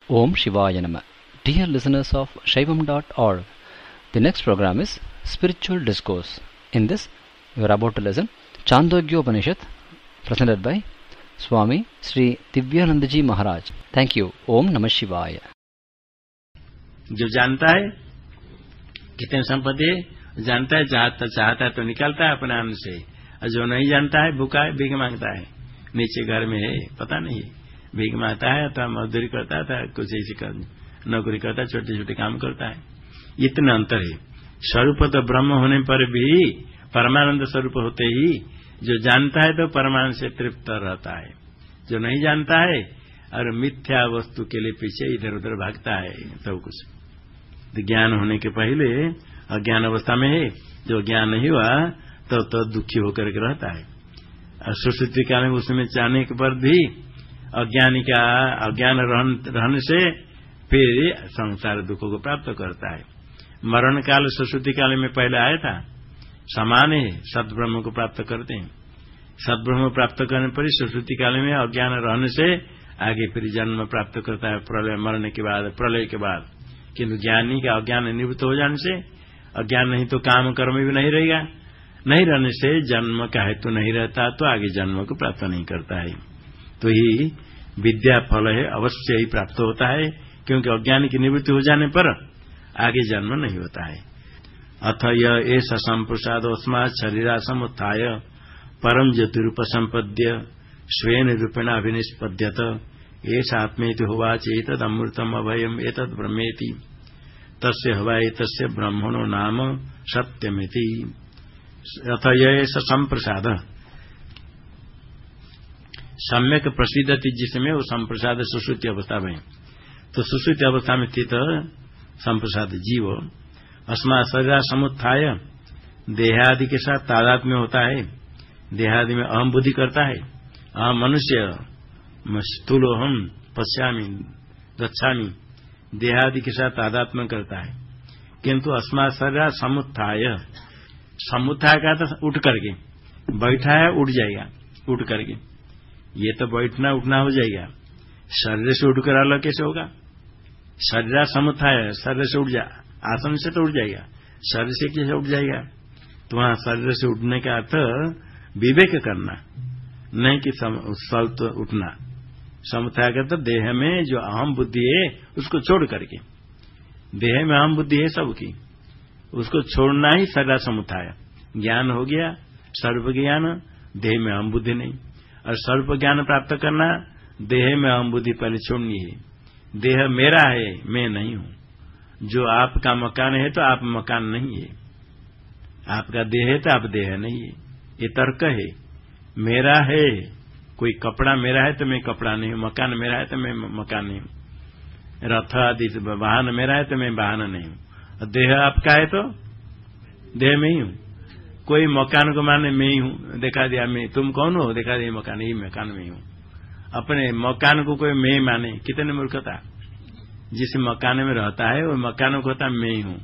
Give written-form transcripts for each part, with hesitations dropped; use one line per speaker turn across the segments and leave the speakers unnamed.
Om Shivaya Nama. Dear listeners of Shaivam.org, the next program is Spiritual Discourse. In this, we are about to listen Chandogya Upanishad, presented by Swami Sri Divyanandaji Maharaj. Thank you. Om Namah Shivaya.
जो जानता है कितने संपत्ति जानता है, चाहता है तो निकालता है अपने अन्न से, और जो नहीं जानता है भूखा है, भीख मांगता है, नीचे घर में है पता नहीं, भीख मांगता है अथवा मजदूरी करता है, कुछ ऐसी नौकरी करता है, छोटे छोटे काम करता है। इतना अंतर है। स्वरूप तो ब्रह्म होने पर भी परमानंद स्वरूप होते ही जो जानता है तो परमानंद से तृप्त रहता है, जो नहीं जानता है और मिथ्या वस्तु के लिए पीछे इधर उधर भागता है सब कुछ। तो ज्ञान होने के पहले अज्ञान अवस्था में है, जो ज्ञान नहीं हुआ तो दुखी होकर के रहता है। और सुश्रुति काल में उसमें चाहने के पर भी अज्ञानी का अज्ञान रहने से फिर संसार दुखों को प्राप्त करता है। मरण काल सुश्रुति काल में पहले आया था, समान है, सद्ब्रह्म को प्राप्त करते हैं। सद्ब्रह्म प्राप्त करने पर सुश्रुति काल में अज्ञान रहने से आगे फिर जन्म प्राप्त करता है, प्रलय मरने के बाद, प्रलय के बाद। किंतु ज्ञानी का अज्ञान निवृत्त हो जाने से, अज्ञान नहीं तो काम कर्म भी नहीं रहेगा, नहीं रहने से जन्म का हेतु नहीं रहता, तो आगे जन्म को प्राप्त नहीं करता है। तो ही विद्या फल है, अवश्य ही प्राप्त होता है, क्योंकि अज्ञान की निवृत्ति हो जाने पर आगे जन्म नहीं होता है। अथ यह ऐसा संप्रसाद अस्मात् शरीरा समुत्थाय परम ज्योतिरूपसंपद्य स्वेन रूपेण अभिनिष्पद्यत एष आत्मेति होवाच एतद् अमृतम् अभयम् एतद् ब्रह्मेति तस्य हवा एतस्य ब्रह्मणो नाम सत्यमिति। अथ यह संप्रसाद सम्यक प्रसिद्धति, जिसमें वो संप्रसाद सुश्रुति अवस्था में, तो सुश्रुति अवस्था में स्थित संप्रसाद जीव अस्मात् शरीरा समुत्थाय देहादि के साथ तादात्म्य होता है। देहादि में अहम बुद्धि करता है, अहम मनुष्य स्थूलोहम पश्यामि गच्छामि, देहादि के साथ तादात्म्य करता है। किंतु अस्मात् शरीरा समुत्थाय, समुत्थाय का तो उठ करके, बैठा है उठ जाएगा, उठ करके, ये तो बैठना उठना हो जाएगा, शरीर से उठकर अलग कैसे होगा? शरीर समुत्थाय, शरीर से उठ जा, आसन से तो उठ जाएगा, शरीर से कैसे उठ जाएगा? तो वहां शरीर से उठने का अर्थ विवेक करना, नहीं कि स्वल्प उठना। समुत्थाय का तो देह में जो अहम बुद्धि है उसको छोड़ करके, देह में अहम बुद्धि है सबकी, उसको छोड़ना ही शरीर समुत्थाय। ज्ञान हो गया सर्व ज्ञान, देह में अहम बुद्धि नहीं, और सर्व ज्ञान प्राप्त करना देह में अहम बुद्धि पहले छोड़नी है। देह मेरा है, मैं नहीं हूं। जो आपका मकान है तो आप मकान नहीं है, आपका देह है तो आप देह नहीं है, ये तर्क है। मेरा है, कोई कपड़ा मेरा है तो मैं कपड़ा नहीं हूं, मकान मेरा है तो मैं मकान नहीं हूं, रथ आदि वाहन मेरा है तो मैं वाहन नहीं हूं। देह आपका है तो देह में ही हूं। कोई मकान को माने मैं ही हूं, दिखा दिया मैं, तुम कौन हो, दिखा दिया मकान, ही मकान में ही हूं। अपने मकान को कोई मैं माने, कितने मूर्खता। जिस मकान में रहता है वो मकान को होता मैं ही हूं।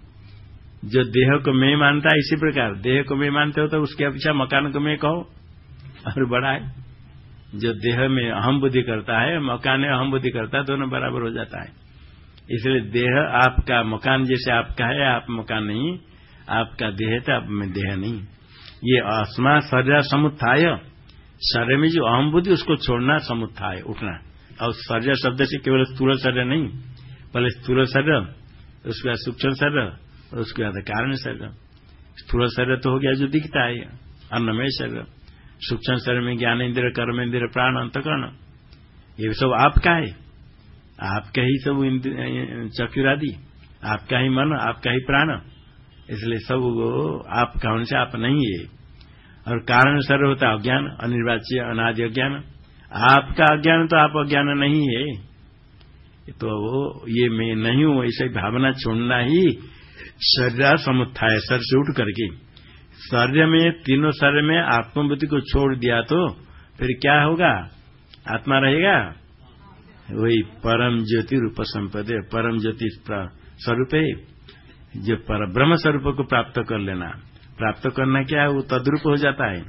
जो देह को मैं मानता है, इसी प्रकार देह को मैं मानते हो तो उसके अपेक्षा मकान को मैं कहो और बड़ा है। जो देह में अहम बुद्धि करता है, मकान में अहम बुद्धि करता है, दोनों बराबर हो जाता है। इसलिए देह आपका, मकान जैसे आपका है, आप मकान नहीं, आपका देह है तो आप में देह नहीं। ये अस्मात् शरीरा समुत्थाय, शरीर में जो अहम बुद्धि उसको छोड़ना समुत्थाय, उठना। और शरीर शब्द से केवल स्थूल शरीर नहीं, पहले स्थूल शरीर, उसके बाद सूक्ष्म शरीर, और उसके बाद कारण शरीर। स्थूल शरीर तो हो गया जो दिखता है, अन्नमय शरीर। सूक्ष्म शरीर में ज्ञान इंद्रिय, कर्म इंद्रिय, प्राण, अंतःकरण, ये सब आपका है, आपका ही सब चक्षुरादि, आपका ही मन, आपका ही प्राण, इसलिए सब आपका होने से आप नहीं है। और कारण शरीर होता है अज्ञान, अनिर्वाच्य अनादि अज्ञान। आपका अज्ञान तो आप अज्ञान नहीं है, तो ये मैं नहीं हूं ऐसी भावना छोड़ना ही शरीर समुत्थाय। शरीर से उठ करके शरीर में, तीनों शरीर में आत्मबुद्धि को छोड़ दिया तो फिर क्या होगा? आत्मा रहेगा, वही परम ज्योति रूप संपद, परम ज्योति स्वरूप है, जो पर ब्रह्म स्वरूप को प्राप्त कर लेना। प्राप्त करना क्या है? वो तद्रूप हो जाता है।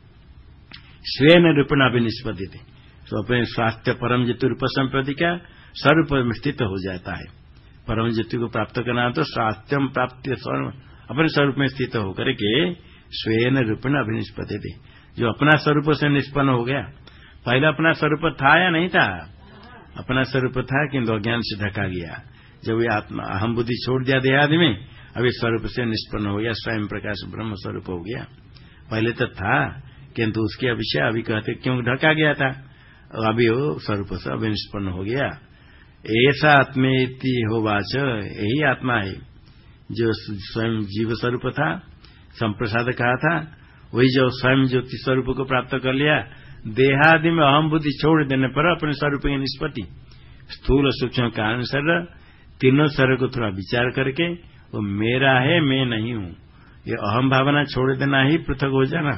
स्वेन रूपेण अभिनिष्पद्यते, तो अपने स्वास्थ्य परम ज्योति रूप संपत्ति का स्वरूप में स्थित हो जाता है। परम ज्योति को प्राप्त करना तो स्वास्थ्यम प्राप्त अपने स्वरूप में स्थित होकर के स्वयं रूपेण अभिनिष्पत्ति थे, जो अपना स्वरूप से निष्पन्न हो गया। पहले अपना स्वरूप था या नहीं था? अपना स्वरूप था, किंतु अज्ञान से ढका गया। जब ये आत्मा अहम बुद्धि छोड़ दिया देहादि में, अभी स्वरूप से निष्पन्न हो गया, स्वयं प्रकाश ब्रह्म स्वरूप हो गया। पहले तो था, किंतु उसके विषय अभी कहते क्यों ढका गया था, अभी वो स्वरूप से अभी निष्पन्न हो गया। ऐसा आत्मेति होवाच, यही आत्मा है जो स्वयं जीव स्वरूप था, संप्रसाद कहा था, वही जो स्वयं ज्योति स्वरूप को प्राप्त कर लिया। देहादि में अहम बुद्धि छोड़ देने पर अपने स्वरूप की निष्पत्ति, स्थूल सूक्ष्म कारण शरीर, तीनों शरीर को थोड़ा विचार करके वो मेरा है, मैं नहीं हूं, ये अहम भावना छोड़ देना ही पृथक हो जाना।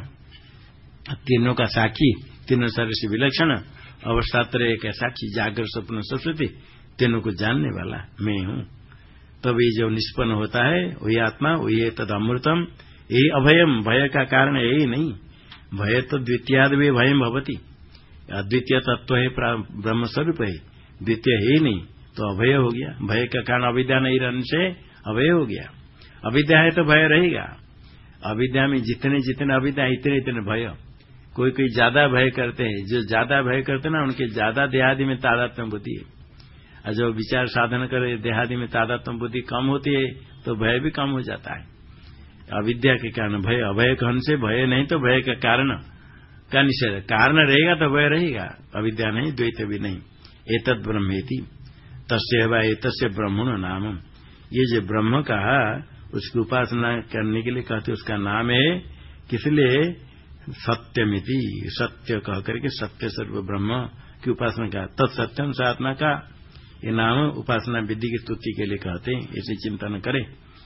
तीनों का साक्षी, तीनों शरीर से विलक्षण, अवस्थात्रय का साक्षी, जागृत स्वप्न सुषुप्ति, तीनों को जानने वाला मैं हूं। तब ये जो निष्पन्न होता है वही आत्मा, वही है तद अमृतम, यही अभयम। भय का कारण यही नहीं, भय तो द्वितीयाद भी भयम भवती, अद्वितीय तत्व है, ब्रह्म स्वरूप है, द्वितीय है ही नहीं, तो अभय हो गया। भय का कारण अविद्या नहीं रहने से अभय हो गया। अविद्या है तो भय रहेगा। अविद्या में जितने जितने अविद्या इतने इतने भय। कोई कोई ज्यादा भय करते हैं, जो ज्यादा भय करते हैं ना उनके ज्यादा देहादि में तादात्म्य बुद्धि है, और जो विचार साधन करे देहादि में तादात्म्य बुद्धि कम होती है तो भय भी कम हो जाता है। अविद्या के कारण भय, अभय कहने से भय नहीं तो भय का कारण का निषेध, कारण रहेगा तो भय रहेगा, अविद्या नहीं, द्वैत भी नहीं। एतद् ब्रह्मेति तस्य वा एतस्य ब्रह्मणो नाम, ये जो ब्रह्म कहा उसकी उपासना करने के लिए कहते उसका नाम है, किसलिए? सत्यमिति, सत्य कह करके सत्य स्वरूप ब्रह्म की उपासना का, तत्सत्यम स आत्मा का ये नाम उपासना विधि की स्तुति के लिए कहते हैं। ऐसे चिंतन करें।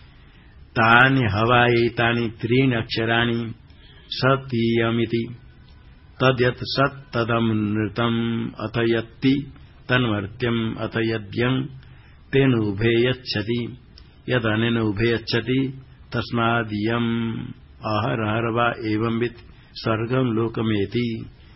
तानि हवाई तानि त्रीणि अक्षराणि सतीयमिति तद्यत् सत् तदमृतम् अथ यत्ति तन्मर्त्यम् अथ यद्यं तेन उभे यच्छति यदनेन उभे यच्छति तस्मादियम् अहरहर वा एवंवित् स्वर्गम लोकमेति।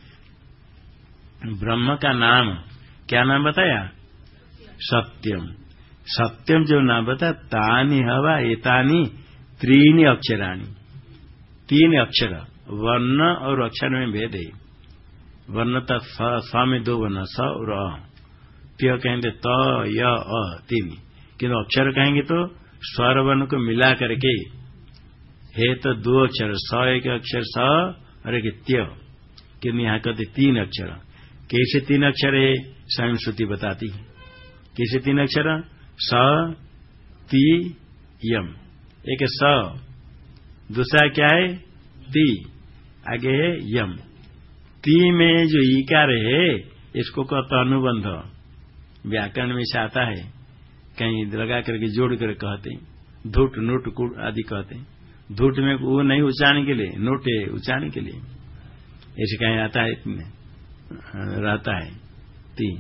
ब्रह्म का नाम क्या नाम बताया? सत्यम। सत्यम जो नाम बताया, तानि हवा एतानि त्रीणि अक्षराणि, तीन अक्षर, वर्ण और अक्षर में भेद है। वर्ण तो स में दो वर्ण, स और अ, त्य कहेंगे त य अ तीन, किंतु अक्षर कहेंगे तो स्वर वर्ण को मिला करके है तो दो अक्षर, स एक अक्षर स और एक त्य, किंतु यहाँ कहते तीन अक्षर। कैसे तीन अक्षर है? स्वयं श्रुति बताती है। कैसे तीन अक्षर? स ती यम, एक स, दूसरा क्या है? ती, आगे है यम। ती में जो ईकार है इसको कहते अनुबंध, व्याकरण में से आता है, कहीं लगा करके जोड़ कर कहते हैं। धूट नोट कुट आदि कहते हैं। धूट में वो नहीं उच्चारण के लिए, नोट है उच्चारण के लिए, ऐसे कहीं आता है, रहता है। ती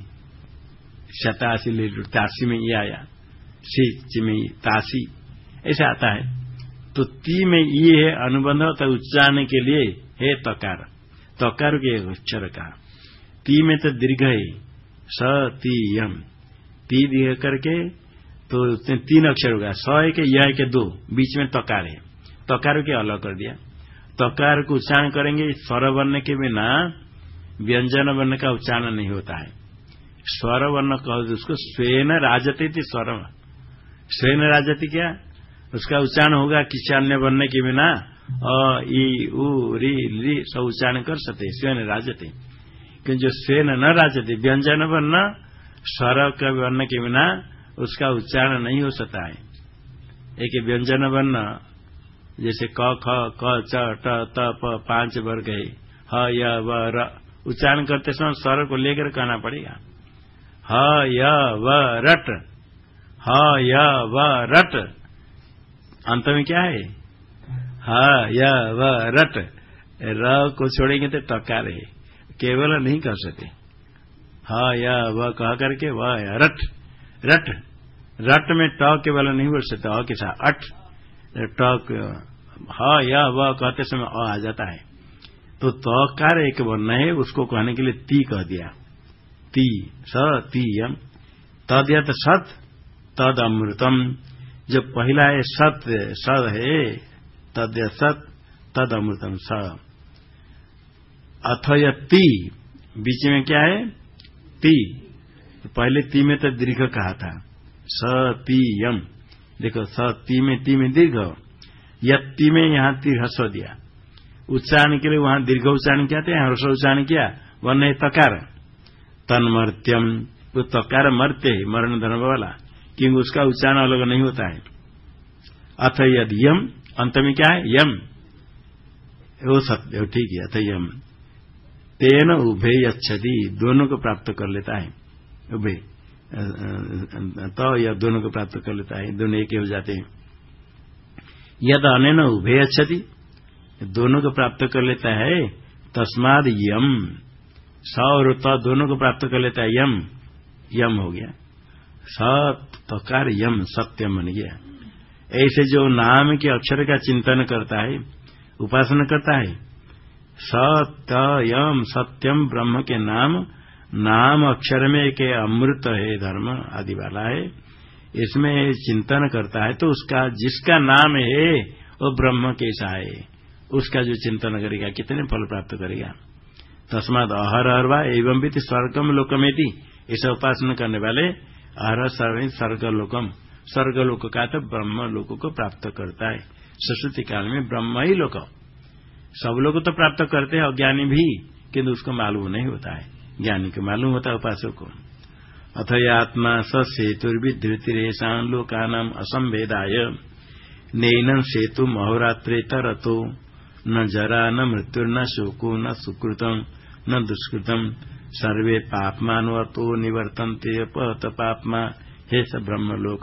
शतासी ले तासी में ये आया, सी में तासी, ऐसे आता है। तो ती में ये है अनुबंध, तो उच्चारण के लिए है तकार, तकार के अक्षर का। ती में तो दीर्घ है, स ती यम, ती दीर्घ करके तो तीन अक्षर होगा। स एक यह के दो, बीच में तकार है, तकार के अलग कर दिया। तकार को उच्चारण करेंगे स्वर वर्ण के बिना व्यंजन वर्ण का उच्चारण नहीं होता है। स्वर वर्ण कहो उसको स्वेन राजते थी, स्वर स्वेन राजती, क्या उसका उच्चारण होगा किसी अन्य वर्ण के बिना अ ई उ री ली सब उच्चारण कर सकते, स्वेन राजते। क्योंकि जो स्वेन न राजते व्यंजन वर्ण स्वर का वर्ण के बिना उसका उच्चारण नहीं हो सकता है। एक व्यंजन वर्ण जैसे क ख क च ट त प 5 वर्ग है, ह य व र, उच्चारण करते समय स्वर को लेकर कहना पड़ेगा। ह य व रट, ह य व रट, अंत में क्या है? ह य व रट, र को छोड़ेंगे तो टकार है, केवल नहीं कर सकते। ह य व कह करके व रट, रट, रट में ट केवल नहीं बोल सकते, अ के साथ अट, ट ह य व कहते समय अ आ जाता है। तो तकार एक वर्ण है, उसको कहने के लिए ती कह दिया। ती स ती यम, तद यत सत तद अमृतम, जो पहला है सत्य सद है, तद यत सत तद अमृतम स। अथ ती, बीच में क्या है ती, पहले ती में तो दीर्घ कहा था, स ती यम, देखो स ती में दीर्घ, यत्ती में यहां तीर हस्व दिया, उच्चारण के लिए वहां दीर्घ उच्चारण किया था, हर्ष उच्चारण किया, वर्ण है तकार, तन्मर्त्यम, वो तकार मरते है, मरण धर्म वाला, क्योंकि उसका उच्चारण अलग नहीं होता है। अथ यद यम, अंत में क्या है यम, वो सत्य ठीक है, अथ यम तेन उभे यच्छति, दोनों को प्राप्त कर लेता है, उभे तो या दोनों को प्राप्त कर लेता है, दोनों एक हो जाते हैं। यद अनेन उभे यच्छति, दोनों को प्राप्त कर लेता है, तस्माद यम, स और त दोनों को प्राप्त कर लेता है, यम यम हो गया, सत तकार यम सत्यम बन गया। ऐसे जो नाम के अक्षर का चिंतन करता है, उपासना करता है, सत्यम सत्यम ब्रह्म के नाम अक्षर में एक अमृत है, धर्म आदि वाला है, इसमें चिंतन करता है, तो उसका जिसका नाम है वो ब्रह्म कैसा है, उसका जो चिंतन करेगा कितने फल प्राप्त करेगा। तस्माद अहर अहरवा एवं भी स्वर्गम लोकमेति, ऐसा उपासना करने वाले अहर स्वर्गलोकम, स्वर्गलोक का तो ब्रह्म लोक को प्राप्त करता है। सरस्वती काल में ब्रह्म ही लोक, सब लोग तो प्राप्त करते हैं, अज्ञानी भी, किंतु उसको मालूम नहीं होता है, ज्ञानी को मालूम होता है उपासक को। अथ आत्मा स सेतुर्विधृतिरेषां लोकानां असंभेदाय नैनं सेतुम अहोरात्रे तरतो न जरा न मृत्युर्न शोको न सुकृतम न दुष्कृतम सर्वे पापमानवतो निवर्तन्ते अपहत पापमा हे स ब्रह्मलोक।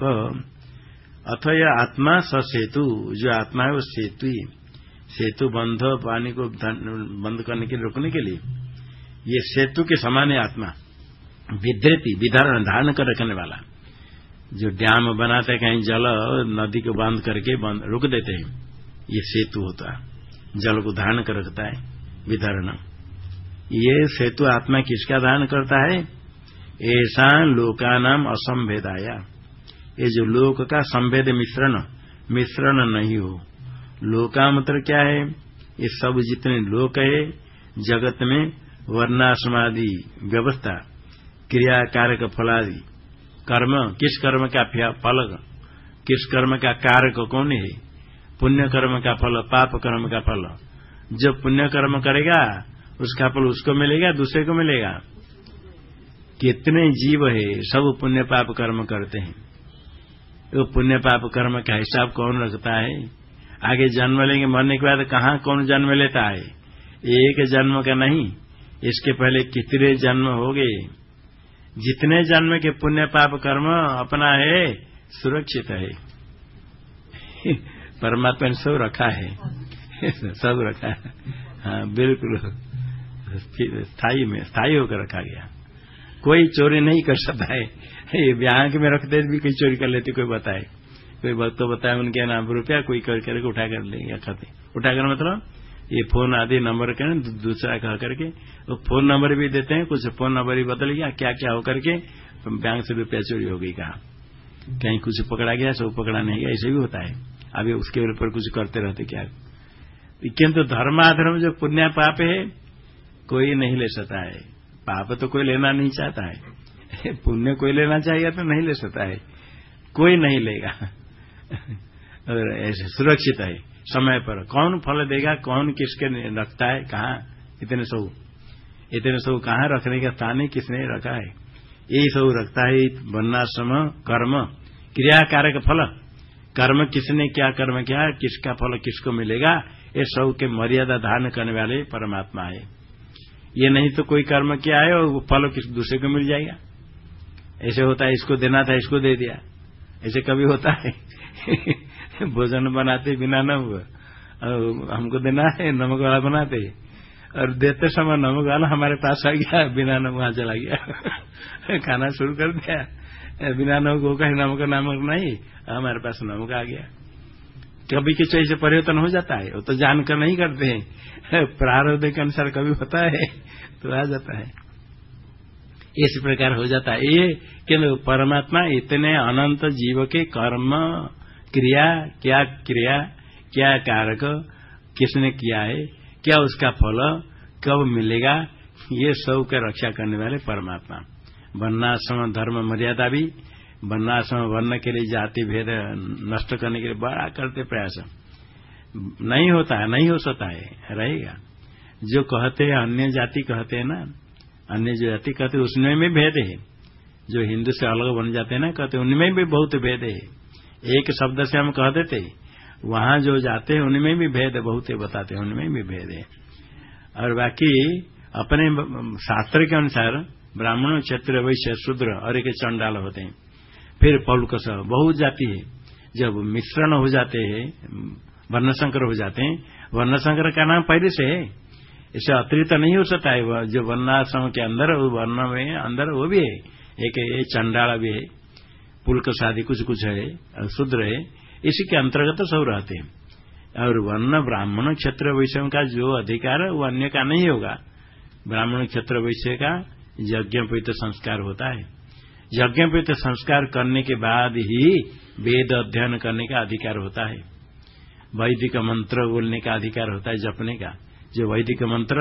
अथ आत्मा स सेतु, जो आत्मा है वो सेतु, सेतु बंध पानी को बंद करने के लिए, रोकने के लिए, ये सेतु के समान है आत्मा। विधृति विधारण धारण कर रखने वाला, जो डैम बनाते हैं कहीं जल नदी को बांध करके रोक देते हैं, ये सेतु होता है, जल को धारण कर रखता है, विधारण। ये सेतु आत्मा किसका धारण करता है, ऐसा लोकानाम असंभेदाया, ये जो लोक का संभेद मिश्रण नहीं हो। लोका मतलब क्या है, ये सब जितने लोक है जगत में, वर्णाश्रमादि व्यवस्था, क्रिया कारक फलादि, कर्म, किस कर्म का फल, किस कर्म का कारक कौन है, पुण्य कर्म का फल, पाप कर्म का फल। जो पुण्य कर्म करेगा उसका फल उसको मिलेगा, दूसरे को मिलेगा। कितने जीव है सब पुण्य पाप कर्म करते हैं, वो पुण्य पाप कर्म का हिसाब कौन रखता है। आगे जन्म लेंगे, मरने के बाद कहाँ कौन जन्म लेता है, एक जन्म का नहीं, इसके पहले कितने जन्म हो गए। जितने जन्म के पुण्य पाप कर्म अपना है सुरक्षित है, परमात्मा ने सब रखा है, सब रखा है, हाँ बिल्कुल स्थायी होकर रखा गया, कोई चोरी नहीं कर सकता है। ये बैंक में रखते भी कोई चोरी कर लेते, कोई बताए, कोई वक्त तो बताए उनके नाम रुपया, कोई करके उठा कर लेंगे खाते, उठा कर मतलब ये फोन आदि नंबर करें दूसरा कह करके, वो फोन नंबर भी देते हैं, कुछ फोन नंबर ही बदल गया, क्या क्या होकर के बैंक से रुपया चोरी हो गई, कहा कहीं कुछ पकड़ा गया, सब पकड़ा नहीं गया, ऐसे भी होता है। अभी उसके ऊपर कुछ करते रहते क्या, किंतु धर्माधर्म जो पुण्य पाप है कोई नहीं ले सकता है, पाप तो कोई लेना नहीं चाहता है, पुण्य कोई लेना चाहिए तो नहीं ले सकता है, कोई नहीं लेगा। और ऐसे सुरक्षित है, समय पर कौन फल देगा, कौन किसके रखता है, कहाँ इतने सब कहाँ रखने का स्थान है, किसने रखा है, यही सब रखता है। वर्णाश्रम कर्म क्रिया कारक फल, कर्म किसने क्या कर्म किया, किसका फल किसको मिलेगा, ये सब के मर्यादा धारण करने वाले परमात्मा है। ये नहीं तो कोई कर्म किया है और वो फल किस दूसरे को मिल जाएगा, ऐसे होता है, इसको देना था इसको दे दिया, ऐसे कभी होता है। भोजन बनाते बिना नमक, हमको देना है नमक वाला बनाते, और देते समय नमक वाला हमारे पास आ गया, बिना नमक वहां चला गया, खाना शुरू कर दिया, बिना नमक वो कहीं नमक नहीं, हमारे पास नमक आ गया। कभी किस से परिवर्तन हो जाता है, वो तो जानकर नहीं करते हैं, प्रारब्ध के अनुसार कभी होता है तो आ जाता है। इस प्रकार हो जाता है ये। किंतु परमात्मा इतने अनंत जीव के कर्म क्रिया क्या कारक किसने किया है, क्या उसका फल कब मिलेगा, ये सब का रक्षा करने वाले परमात्मा। वर्णाश्रम धर्म मर्यादा भी, वर्णाश्रम वर्ण के लिए जाति भेद नष्ट करने के लिए बड़ा करते प्रयास, नहीं होता है, नहीं हो सकता है, रहेगा। जो कहते हैं अन्य जाति कहते हैं ना, अन्य जो जाति कहते हैं उसमें भी भेद है। जो हिंदू से अलग बन जाते हैं ना, कहते उनमें भी बहुत भेद है। एक शब्द से हम कह देते, वहां जो जाते हैं उनमें भी भेद बहुत है, बताते हैं उनमें भी भेद है। और बाकी अपने शास्त्र के अनुसार ब्राह्मण क्षत्रिय वैश्य शूद्र और एक चंडाल होते हैं, फिर पौलुकस बहुत जाति है। जब मिश्रण हो जाते हैं, वर्णशंकर हो जाते हैं, वर्णशंकर का नाम पहले से है, इससे अतिरिक्त नहीं हो सकता है। जो वर्णाश्रम के अंदर वर्ण में अंदर वो भी है, एक चंडाल भी है, पुलकस आदि कुछ है, शूद्र है, इसी के अंतर्गत सब रहते हैं। और वर्ण ब्राह्मण क्षत्रिय वैश्य का जो अधिकार है वो अन्य का नहीं होगा। ब्राह्मण क्षत्रिय वैश्य का यज्ञोपवीत संस्कार होता है, यज्ञोपवीत संस्कार करने के बाद ही वेद अध्ययन करने का अधिकार होता है, वैदिक मंत्र बोलने का अधिकार होता है, जपने का। जो वैदिक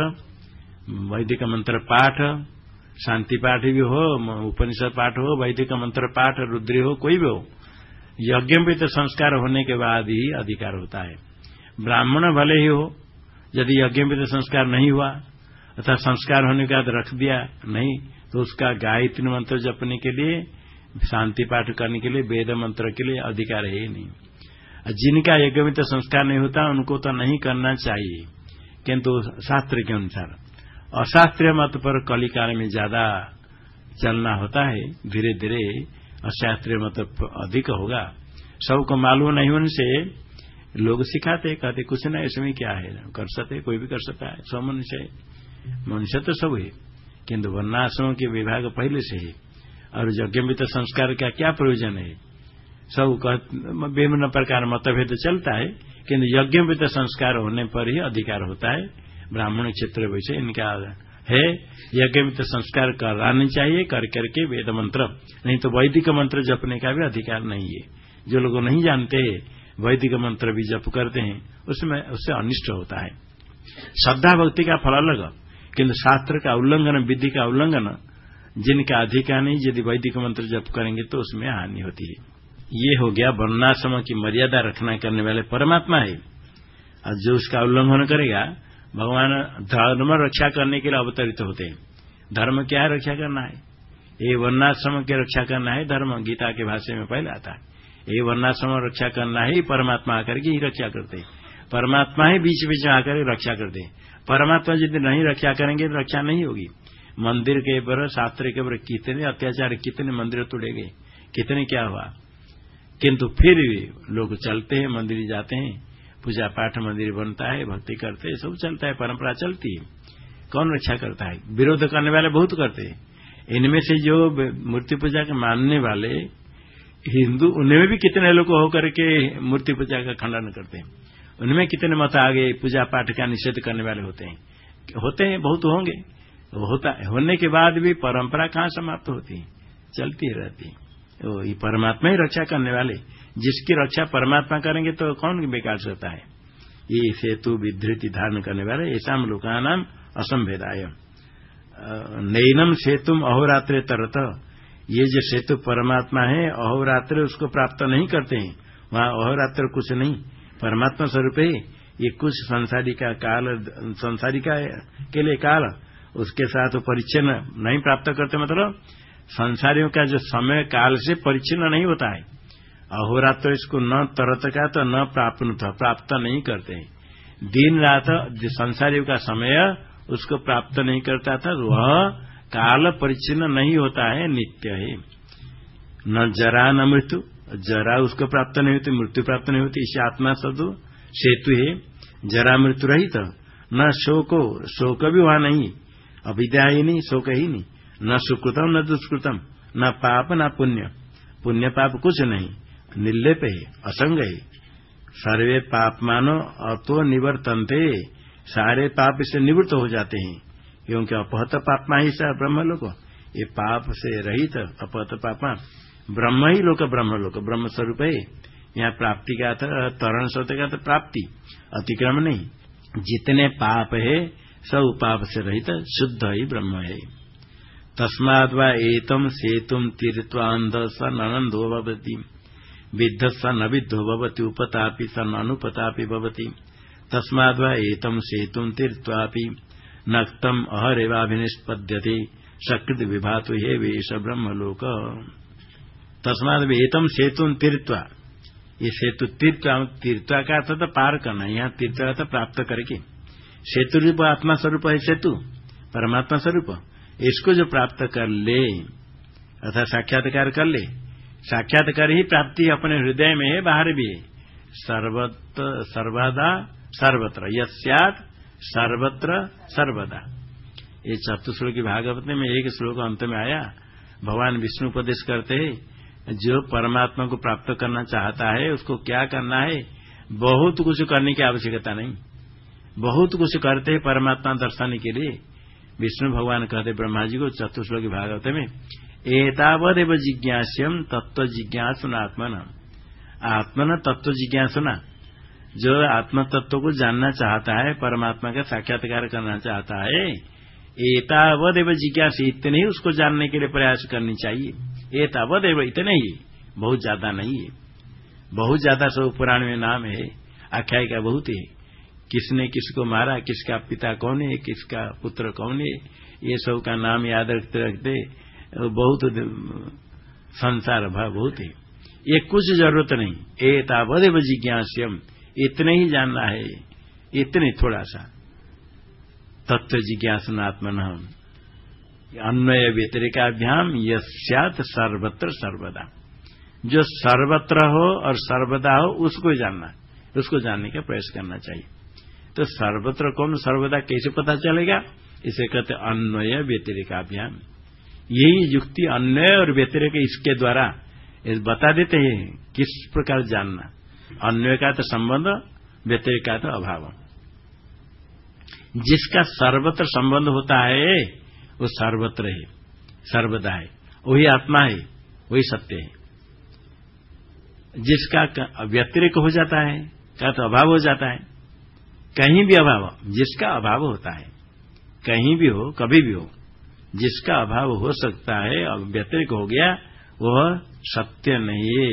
मंत्र पाठ, शांति पाठ भी हो, उपनिषद पाठ हो, वैदिक मंत्र पाठ, रुद्री हो, कोई भी हो, यज्ञोपवीत संस्कार होने के बाद ही अधिकार होता है। ब्राह्मण भले ही हो, यदि यज्ञोपवीत संस्कार नहीं हुआ अर्थात संस्कार होने के बाद रख दिया नहीं, तो उसका गायत्री मंत्र जपने के लिए, शांति पाठ करने के लिए, वेद मंत्र के लिए अधिकार है ही नहीं। जिनका यज्ञोपवीत संस्कार नहीं होता उनको तो नहीं करना चाहिए, किंतु शास्त्र के अनुसार अशास्त्रीय मत पर कलिकाल में ज्यादा चलना होता है। धीरे धीरे अशास्त्रीय मत अधिक होगा। सबको मालूम नहीं होने से लोग सिखाते, कहते कुछ नहीं, इसमें क्या है, कर सकते, कोई भी कर सकता है, सब मनुष्य तो सब है। किंतु वर्णाश्रम के विभाग पहले से है, और यज्ञोपवीत संस्कार का क्या प्रयोजन है, सब विभिन्न प्रकार मतभेद चलता है, किंतु यज्ञोपवीत संस्कार होने पर ही अधिकार होता है। ब्राह्मण क्षेत्र वैसे इनका है, यज्ञोपवीत संस्कार कराने चाहिए, कर करके वेद मंत्र, नहीं तो वैदिक मंत्र जपने का भी अधिकार नहीं है। जो लोग नहीं जानते वैदिक मंत्र भी जप करते हैं, उसमें उससे अनिष्ट होता है। श्रद्धा भक्ति का फल अलग, किंतु शास्त्र का उल्लंघन, विधि का उल्लंघन जिनका अधिकार नहीं, यदि वैदिक मंत्र जप करेंगे तो उसमें हानि होती है। ये हो गया वर्णाश्रम की मर्यादा रखना करने वाले परमात्मा है। और जो उसका उल्लंघन करेगा, भगवान धर्म रक्षा करने के लिए अवतरित होते हैं। धर्म क्या है, रक्षा करना है। ये वर्णाश्रम की रक्षा करना है धर्म, गीता के भाष्य में पहले आता है। ये वर्णाश्रम रक्षा करना ही परमात्मा आकर के ही रक्षा करते हैं। परमात्मा ही बीच बीच में आकर रक्षा करते हैं। परमात्मा यदि नहीं रक्षा करेंगे तो रक्षा नहीं होगी। मंदिर के ऊपर, शास्त्र के ऊपर कितने अत्याचार, कितने मंदिर तोड़े गए, कितने क्या हुआ, किंतु फिर भी लोग चलते हैं, मंदिर जाते हैं, पूजा पाठ मंदिर बनता है, भक्ति करते हैं, सब चलता है, परंपरा चलती है। कौन रक्षा करता है? विरोध करने वाले बहुत करते हैं। इनमें से जो मूर्ति पूजा के मानने वाले हिंदू, उनमें भी कितने लोग होकर के मूर्ति पूजा का खंडन करते हैं। उनमें कितने मत आगे पूजा पाठ का निषेध करने वाले होते हैं, बहुत होंगे। होता होने के बाद भी परंपरा कहाँ समाप्त होती है, चलती रहती है। तो ये परमात्मा ही रक्षा करने वाले, जिसकी रक्षा परमात्मा करेंगे तो कौन बेकार सकता है। ये सेतु विधृति धारण करने वाले ऐसा लोका नाम असंभेदाय नैनम सेतुम अहोरात्रे तरत। ये जो सेतु परमात्मा है, अहोरात्र उसको प्राप्त नहीं करते हैं। वहां अहोरात्र कुछ नहीं, परमात्मा स्वरूप है। ये कुछ संसारिका काल, संसारिका के लिए काल, उसके साथ परिच्छिन्न नहीं प्राप्त करते। मतलब संसारियों का जो समय काल से परिच्छिन्न नहीं होता है। अहोरात्र इसको न तरत का तो न प्राप्त नहीं करते। दिन रात संसारियों का समय उसको प्राप्त नहीं करता था, वह काल परिच्छिन्न नहीं होता है, नित्य है। न जरा न मृत्यु, जरा उसको प्राप्त नहीं होती, मृत्यु प्राप्त नहीं होती। इसे आत्मा सदु सेतु है, जरा मृत्यु रहित। न शोको, शोक भी वहां नहीं, अविद्या ही नहीं, शोक ही नहीं। न सुकृतम न दुष्कृतम, न पाप न पुण्य, पुण्य पाप कुछ नहीं, निर्लेप है, असंग है। सर्वे पाप मानो अतो निवर्तन्ते, सारे पाप इससे निवृत्त हो जाते हैं, क्योंकि अपहत पापमा ही सा ब्रह्म लोग, ये पाप से रहित अपहत पापा ब्रह्म ही लोक ब्रह्म लोक ब्रह्म स्वरूप है। यहाँ प्राप्ति का तरण सोते का तो प्राप्ति अतिक्रम नहीं। जितने पाप है सब पाप से रहित शुद्ध ही ब्रह्म है। तस्माद् वा एतम सेतुम तीर्थ्वा अंध सन आनंदो भवति विद्ध सन अविद्धो भवति उपतापि सन अनुपतापि भवति। तस्माद् वा एतम सेतुम तीर्थ्वापि नक्तम अहरेवाभिनिष्पद्यते सकृत विभातु हे वेश ब्रह्मलोक। तस्माद् वा एतम सेतुम तीर्थ्वा, ये सेतु तीर्थ्वा का अर्थ तो पार करना, यहाँ तीर्थ्वा तो प्राप्त करके। सेतु रूप आत्मा स्वरूप है सेतु परमात्मा स्वरूप, इसको जो प्राप्त कर ले अर्थात साक्षात्कार कर ले। साक्षात्कार ही प्राप्ति अपने हृदय में है बाहर भी है। सर्वदा सर्वत्र यस्यात् सर्वत्र सर्वदा, ये चतुश्लोकी भागवत में एक श्लोक अंत में आया। भगवान विष्णु उपदेश करते हैं जो परमात्मा को प्राप्त करना चाहता है उसको क्या करना है, बहुत कुछ करने की आवश्यकता नहीं, बहुत कुछ करते हैं परमात्मा दर्शन के लिए। विष्णु भगवान कहते ब्रह्मा जी को चतुश्लोकी भागवत में, एतावदेव जिज्ञास्यम तत्व जिज्ञासुना आत्मन तत्व जिज्ञासुना, जो आत्म तत्व को जानना चाहता है परमात्मा का साक्षात्कार करना चाहता है, एतावदेव जिज्ञास, इतने ही उसको जानने के लिए प्रयास करनी चाहिए। एतावदेव इतने ही, बहुत ज्यादा नहीं है। बहुत ज्यादा सब पुराण में नाम है, आख्यायिका बहुत है। किसने किसको मारा, किसका पिता कौन है, किसका पुत्र कौन है, ये सब का नाम याद रखते रखते बहुत संसार भाव बहुत है। ये कुछ जरूरत नहीं। एतावदेव जिज्ञास्यम, इतने ही जानना है, इतने थोड़ा सा। तत्व जिज्ञासनात्मन अन्वय व्यतिरेकाभ्याम यस्यात् सर्वत्र सर्वदा, जो सर्वत्र हो और सर्वदा हो उसको जानना, उसको जानने का प्रयास करना चाहिए। तो सर्वत्र कौन सर्वदा कैसे पता चलेगा, इसे कहते अन्वय व्यतिरेकाभ्याम। यही युक्ति अन्वय और व्यतिरेक इसके द्वारा बता देते हैं किस प्रकार जानना। अन्वय का तो संबंध, व्यतिरेक का तो अभाव। जिसका सर्वत्र संबंध होता है वो सर्वत्र है, सर्वदा है, वही आत्मा है, वही सत्य है। जिसका व्यतिरेक हो जाता है का तो अभाव हो जाता है। कहीं भी अभाव, जिसका अभाव होता है कहीं भी हो कभी भी हो, जिसका अभाव हो सकता है और व्यतिरेक हो गया वह सत्य नहीं है।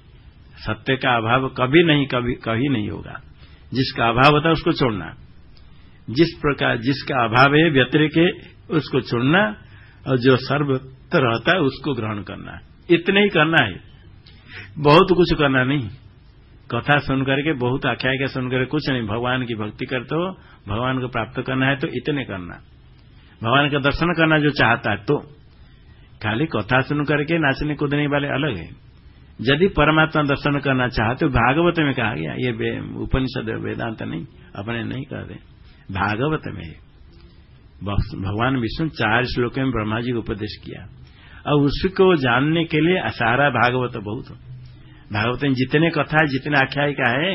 सत्य का अभाव कभी नहीं, कभी नहीं होगा। जिसका अभाव होता है उसको छोड़ना, जिस प्रकार जिसका अभाव है व्यतिरेक है उसको छोड़ना, और जो सर्वत्र रहता है उसको ग्रहण करना। इतने ही करना है, बहुत कुछ करना नहीं। कथा सुन करके, बहुत आख्यायिका सुन करके कुछ नहीं। भगवान की भक्ति करते हो, भगवान को प्राप्त करना है तो इतने करना। भगवान का दर्शन करना जो चाहता है तो खाली कथा सुन करके नाचने कूदने वाले अलग है। यदि परमात्मा दर्शन करना चाहते, भागवत में कहा गया, ये उपनिषद वेदांत नहीं, अपने नहीं कहते, भागवत में है। भगवान विष्णु 4 श्लोक में ब्रह्मा जी को उपदेश किया, और उसको जानने के लिए सारा भागवत बहुत। भागवत में जितने कथा, जितने आख्यायिका है,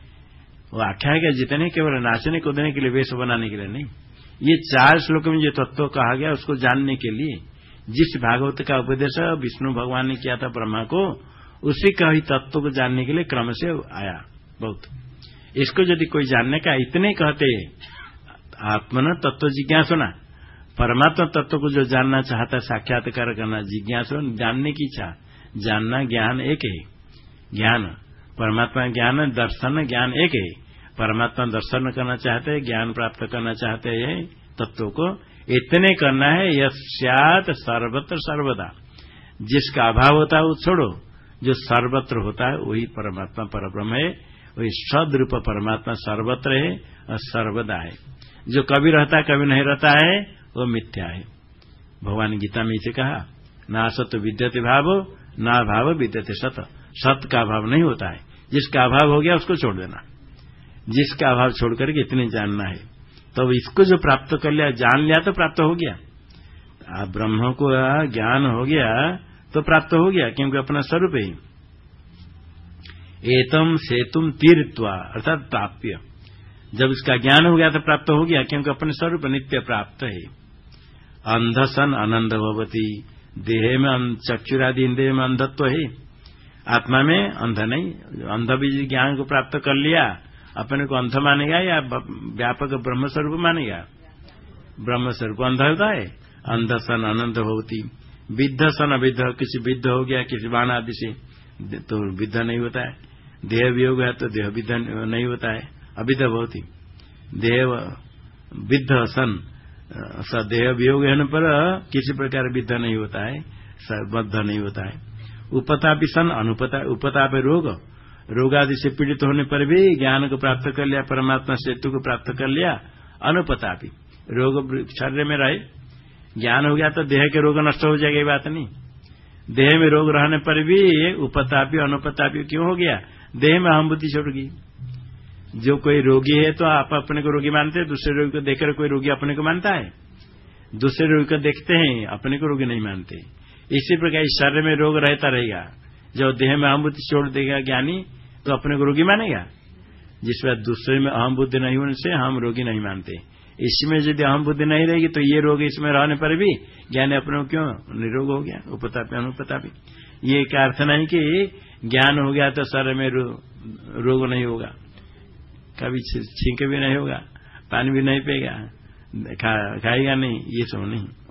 वो आख्यायिका जितने केवल नाचने कूदने के लिए, वेश बनाने के लिए नहीं। ये 4 श्लोक में जो तत्व कहा गया उसको जानने के लिए, जिस भागवत का उपदेश विष्णु भगवान ने किया था ब्रह्मा को, उसी का ही तत्व को जानने के लिए क्रम से आया बहुत। इसको यदि कोई जानने का, इतने कहते आत्मन तत्व जिज्ञासुना, परमात्मा तत्व को जो जानना चाहता, साक्षात्कार करना, जिज्ञासु जानने की इच्छा, जानना ज्ञान एक है। ज्ञान परमात्मा ज्ञान, दर्शन ज्ञान एक है। परमात्मा दर्शन करना चाहते हैं, ज्ञान प्राप्त करना चाहते हैं तत्व को, इतने करना है। यस्यात् सर्वत्र सर्वदा, जिसका अभाव होता है वो छोड़ो, जो सर्वत्र होता है वही परमात्मा परब्रह्म है, वही सद्रूप परमात्मा सर्वत्र है और सर्वदा है। जो कभी रहता है कभी नहीं रहता है वो मिथ्या है। भगवान गीता में इसे कहा, ना सत विद्यते भाव, ना भाव विद्यते सत। सत का अभाव नहीं होता है, जिसका अभाव हो गया उसको छोड़ देना। जिसका अभाव छोड़ करके इतने जानना है, तो इसको जो प्राप्त कर लिया, जान लिया तो प्राप्त हो गया। ब्रह्म को ज्ञान हो गया तो प्राप्त हो गया, क्योंकि अपना स्वरूप है। एतम सेतुम तीर्थ्वा अर्थात प्राप्य, जब इसका ज्ञान हो गया तो प्राप्त हो गया, क्योंकि अपने स्वरूप नित्य प्राप्त है। अंध सन आनंद भवती। देह में चक्षुरादि इंद्रिय में अंधत्व है, आत्मा में अंध नहीं। अंध भी ज्ञान को प्राप्त कर लिया अपने को अंध मानेगा या व्यापक ब्रह्म स्वरूप मानेगा? ब्रह्म स्वरूप अंध होता है। अंध सन आनंद भवती। विद्ध सन अविद्ध, किसी विद्ध हो गया किसी बाण आदि से तो विद्ध नहीं होता है। देह वियोग है तो देह विद्ध नहीं होता है, अविद्ध भवती। देह विद्ध सन देह वियोग होने पर किसी प्रकार विद्ध नहीं होता है, बद्ध नहीं होता है। उपतापी सन अनुपता, उपताप रोग, रोग आदि से पीड़ित होने पर भी ज्ञान को प्राप्त कर लिया, परमात्मा सेतु को प्राप्त कर लिया। अनुपतापी, रोग शरीर में रहे, ज्ञान हो गया तो देह के रोग नष्ट हो जाएगा, बात नहीं। देह में रोग रहने पर भी उपतापी अनुपतापी क्यों हो गया? देह में अहम बुद्धि छोड़ गई। जो कोई रोगी है तो आप अपने को रोगी मानते हैं, दूसरे रोगी को देखकर कोई रोगी अपने को मानता है? दूसरे रोगी को देखते हैं, अपने को रोगी नहीं मानते। इसी प्रकार इस शरीर में रोग रहता रहेगा। जब देह में अहम बुद्धि छोड़ देगा ज्ञानी तो अपने को रोगी मानेगा। जिस बात दूसरे में अहम बुद्धि नहीं होने से हम रोगी नहीं मानते। इसमें यदि अहम बुद्धि नहीं रहेगी तो ये रोग इसमें रहने पर भी ज्ञानी अपने को क्यों निरोग हो गया? उपतापी अनुपतापी। ये का अर्थ नहीं कि ज्ञान हो गया तो शरीर में रोग नहीं होगा, कभी छींक भी नहीं होगा, पानी भी नहीं पिएगा, खाएगा नहीं, ये सब नहीं।